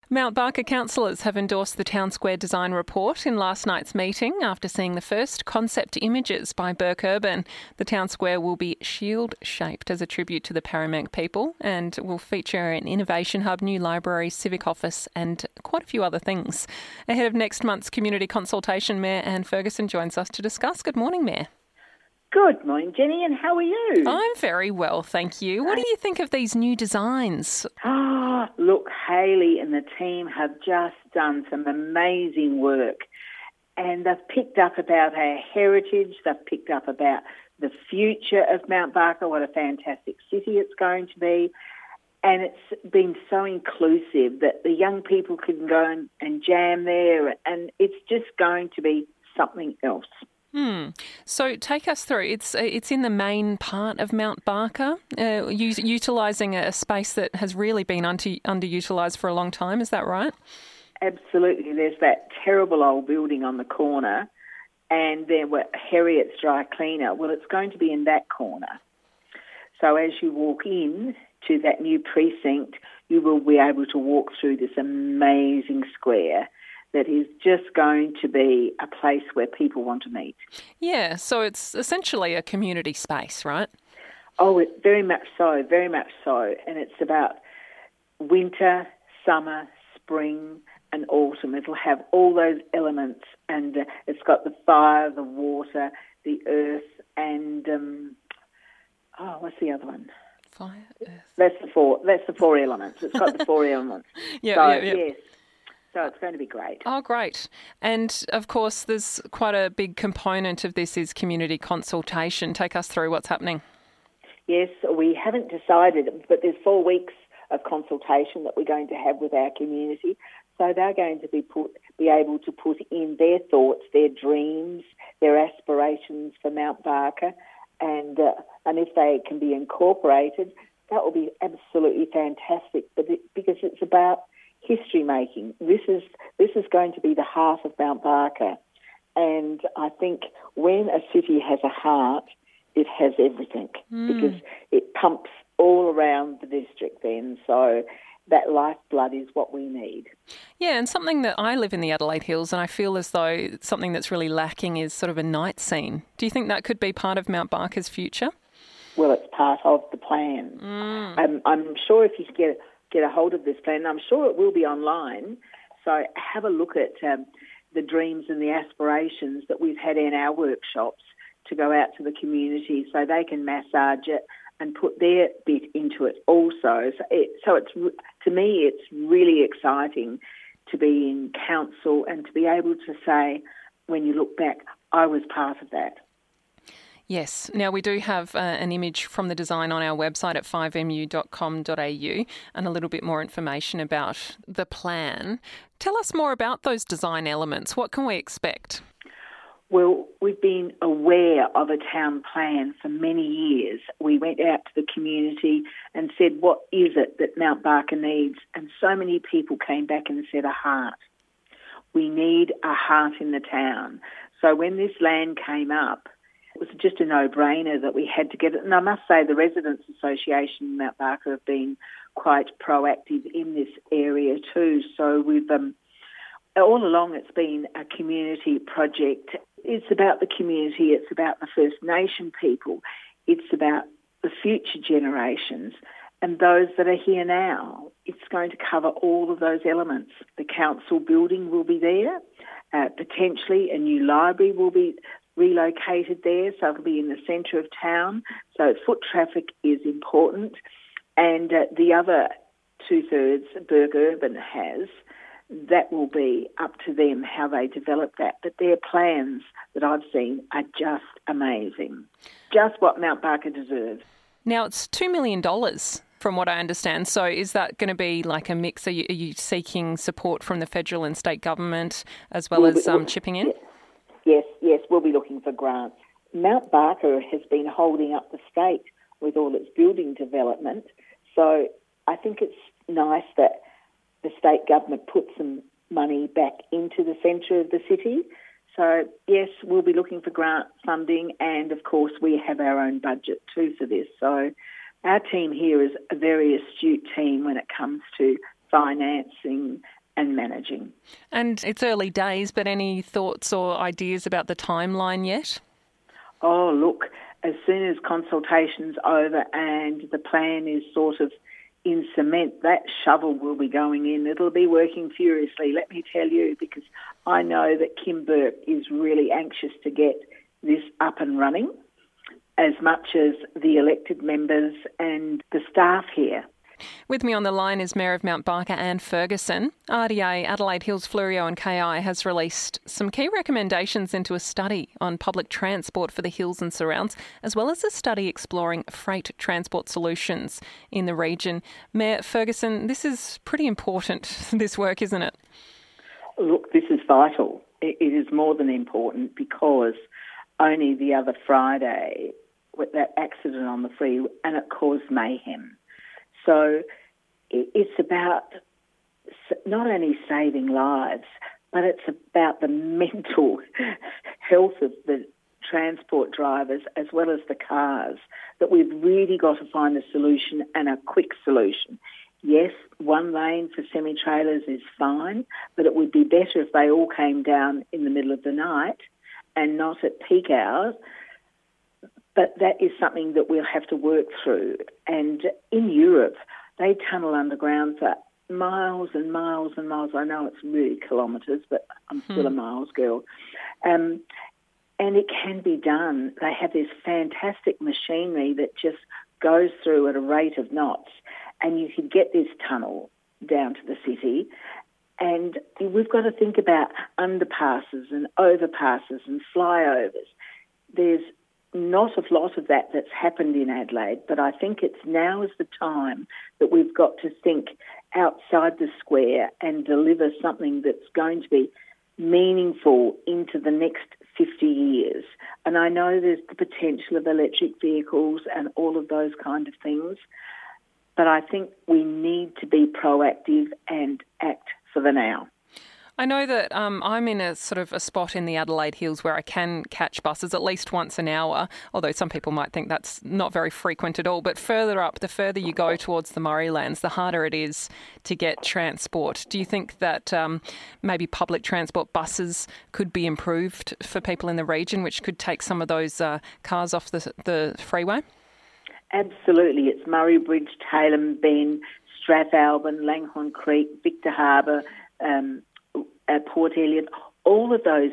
Mount Barker councillors have endorsed the Town Square Design Report in last night's meeting after seeing the first concept images by Burke Urban. The Town Square will be shield-shaped as a tribute to the Paramank people and will feature an innovation hub, new library, civic office and quite a few other things. Ahead of next month's community consultation, Mayor Anne Ferguson joins us to discuss. Good morning, Mayor. Good morning, Jenny, and how are you? I'm very well, thank you. What do you think of these new designs? Look, Hayley and the team have just done some amazing work, and they've picked up about our heritage, they've picked up about the future of Mount Barker, what a fantastic city it's going to be, and it's been so inclusive that the young people can go and jam there, and it's just going to be something else. So take us through. It's in the main part of Mount Barker, utilising a space that has really been underutilised for a long time. Is that right? Absolutely. There's that terrible old building on the corner, and then Harriet's Dry Cleaner. Well, it's going to be in that corner. So as you walk in to that new precinct, you will be able to walk through this amazing square that is just going to be a place where people want to meet. Yeah, so it's essentially a community space, right? Oh, very much so, very much so. And it's about winter, summer, spring and autumn. It'll have all those elements, and it's got the fire, the water, the earth, and, what's the other one? Fire, earth. That's the four elements. It's got the four elements. Yes. So it's going to be great. Oh, great. And, of course, there's quite a big component of this is community consultation. Take us through what's happening. Yes, we haven't decided, but there's 4 weeks of consultation that we're going to have with our community. So they're going to be able to put in their thoughts, their dreams, their aspirations for Mount Barker, and if they can be incorporated, that will be absolutely fantastic. Because it's about history making. This is going to be the heart of Mount Barker, and I think when a city has a heart, it has everything because it pumps all around the district then. So that lifeblood is what we need. Yeah, and something that I live in the Adelaide Hills, and I feel as though something that's really lacking is sort of a night scene. Do you think that could be part of Mount Barker's future? Well, it's part of the plan. I'm sure if you get a hold of this plan, I'm sure it will be online. So have a look at the dreams and the aspirations that we've had in our workshops to go out to the community so they can massage it and put their bit into it also. So it's to me, it's really exciting to be in council and to be able to say, when you look back, I was part of that. Yes. Now, we do have an image from the design on our website at 5mu.com.au and a little bit more information about the plan. Tell us more about those design elements. What can we expect? Well, we've been aware of a town plan for many years. We went out to the community and said, what is it that Mount Barker needs? And so many people came back and said, a heart. We need a heart in the town. So when this land came up, it was just a no-brainer that we had to get it. And I must say the Residents Association in Mount Barker have been quite proactive in this area too. So we've all along it's been a community project. It's about the community. It's about the First Nation people. It's about the future generations and those that are here now. It's going to cover all of those elements. The council building will be there. Potentially a new library will be relocated there, so it'll be in the centre of town. So foot traffic is important. And the other 2/3 Burke Urban has, that will be up to them how they develop that. But their plans that I've seen are just amazing. Just what Mount Barker deserves. Now, it's $2 million from what I understand. So is that going to be like a mix? Are you seeking support from the federal and state government as well as chipping in? Yes, we'll be looking for grants. Mount Barker has been holding up the state with all its building development. So I think it's nice that the state government put some money back into the centre of the city. So, yes, we'll be looking for grant funding, and, of course, we have our own budget too for this. So our team here is a very astute team when it comes to financing encouraging. And it's early days, but any thoughts or ideas about the timeline yet? Oh, look, as soon as consultation's over and the plan is sort of in cement, that shovel will be going in. It'll be working furiously, let me tell you, because I know that Kim Burke is really anxious to get this up and running, as much as the elected members and the staff here. With me on the line is Mayor of Mount Barker, Anne Ferguson. RDA, Adelaide Hills, Fleurieu and KI has released some key recommendations into a study on public transport for the hills and surrounds, as well as a study exploring freight transport solutions in the region. Mayor Ferguson, this is pretty important, this work, isn't it? Look, this is vital. It is more than important, because only the other Friday with that accident on the freeway, and it caused mayhem. So it's about not only saving lives, but it's about the mental health of the transport drivers as well as the cars, that we've really got to find a solution, and a quick solution. Yes, one lane for semi-trailers is fine, but it would be better if they all came down in the middle of the night and not at peak hours. But that is something that we'll have to work through. And in Europe, they tunnel underground for miles and miles and miles. I know it's really kilometres, but I'm still a miles girl. And it can be done. They have this fantastic machinery that just goes through at a rate of knots, and you can get this tunnel down to the city. And we've got to think about underpasses and overpasses and flyovers. There's not a lot of that's happened in Adelaide, but I think it's now is the time that we've got to think outside the square and deliver something that's going to be meaningful into the next 50 years. And I know there's the potential of electric vehicles and all of those kind of things, but I think we need to be proactive and act for the now. I know that I'm in a sort of a spot in the Adelaide Hills where I can catch buses at least once an hour, although some people might think that's not very frequent at all. But further up, the further you go towards the Murraylands, the harder it is to get transport. Do you think that maybe public transport buses could be improved for people in the region, which could take some of those cars off the freeway? Absolutely. It's Murray Bridge, Tailem Bend, Strathalbyn, Langhorne Creek, Victor Harbour, Port Elliot. All of those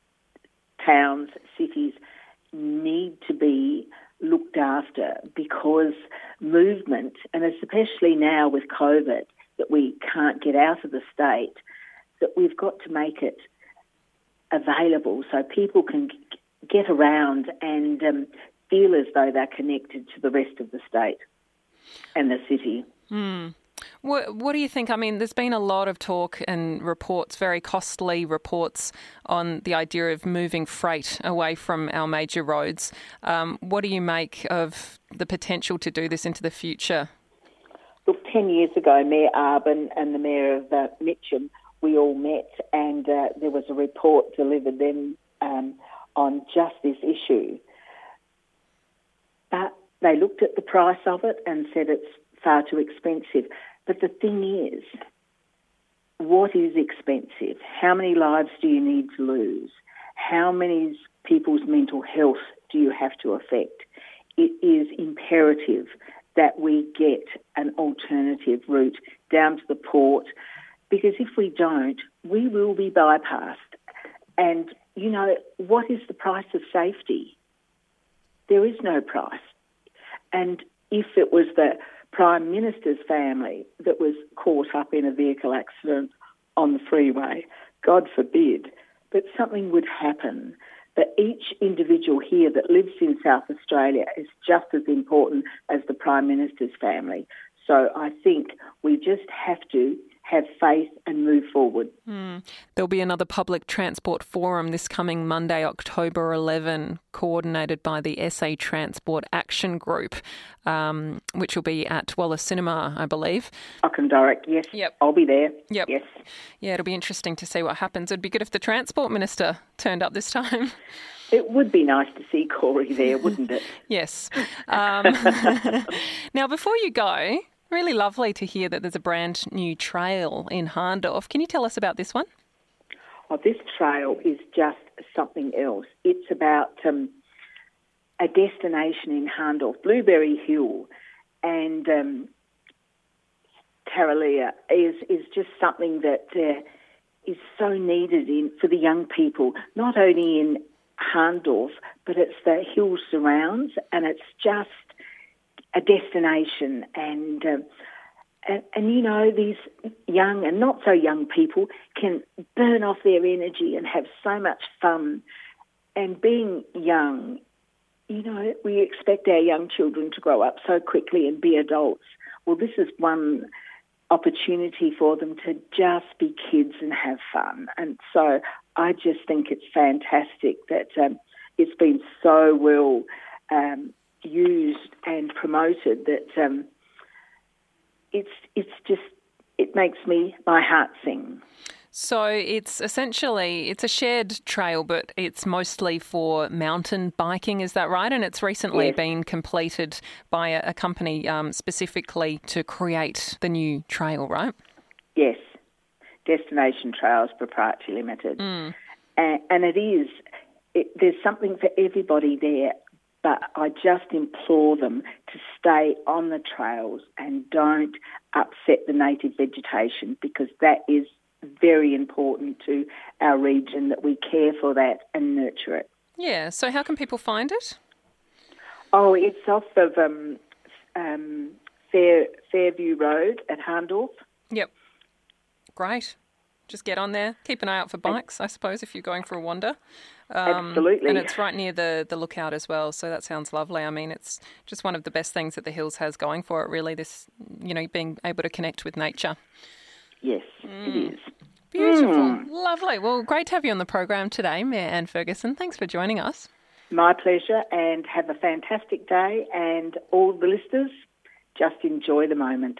towns, cities need to be looked after, because movement, and especially now with COVID, that we can't get out of the state, that we've got to make it available so people can get around and feel as though they're connected to the rest of the state and the city. What do you think? I mean, there's been a lot of talk and reports, very costly reports, on the idea of moving freight away from our major roads. What do you make of the potential to do this into the future? Look, 10 years ago, Mayor Arbin and the Mayor of Mitcham, we all met, and there was a report delivered then on just this issue. But they looked at the price of it and said it's far too expensive. But the thing is, what is expensive? How many lives do you need to lose? How many people's mental health do you have to affect? It is imperative that we get an alternative route down to the port, because if we don't, we will be bypassed. And, you know, what is the price of safety? There is no price. And if it was the Prime Minister's family that was caught up in a vehicle accident on the freeway, God forbid, but something would happen, that each individual here that lives in South Australia is just as important as the Prime Minister's family. So I think we just have to have faith and move forward. There'll be another public transport forum this coming Monday, October 11, coordinated by the SA Transport Action Group, which will be at Wallace Cinema, I believe. I can direct, yes. Yep. I'll be there. Yep. Yes. Yeah, it'll be interesting to see what happens. It'd be good if the Transport Minister turned up this time. It would be nice to see Corey there, wouldn't it? Yes. Now, before you go, Really lovely to hear that there's a brand new trail in Hahndorf. Can you tell us about this one? Oh, this trail is just something else. It's about a destination in Hahndorf, Blueberry Hill, and Tarraleah is just something that is so needed for the young people, not only in Hahndorf, but it's the hill surrounds, and it's just a destination. And you know, these young and not so young people can burn off their energy and have so much fun. And being young, you know, we expect our young children to grow up so quickly and be adults. Well, this is one opportunity for them to just be kids and have fun. And so I just think it's fantastic that it's been so well used and promoted that it makes my heart sing. So it's essentially, it's a shared trail, but it's mostly for mountain biking, is that right? And it's recently been completed by a company specifically to create the new trail, right? Yes, Destination Trails Proprietary Limited. And there's something for everybody there, but I just implore them to stay on the trails and don't upset the native vegetation, because that is very important to our region, that we care for that and nurture it. Yeah, so how can people find it? Oh, it's off of Fairview Road at Hahndorf. Yep. Great. Just get on there. Keep an eye out for bikes, I suppose, if you're going for a wander. Absolutely. And it's right near the lookout as well, so that sounds lovely. I mean, it's just one of the best things that the Hills has going for it, really, this, you know, being able to connect with nature. Yes, it is. Beautiful. Lovely. Well, great to have you on the program today, Mayor Anne Ferguson. Thanks for joining us. My pleasure, and have a fantastic day, and all the listeners, just enjoy the moment.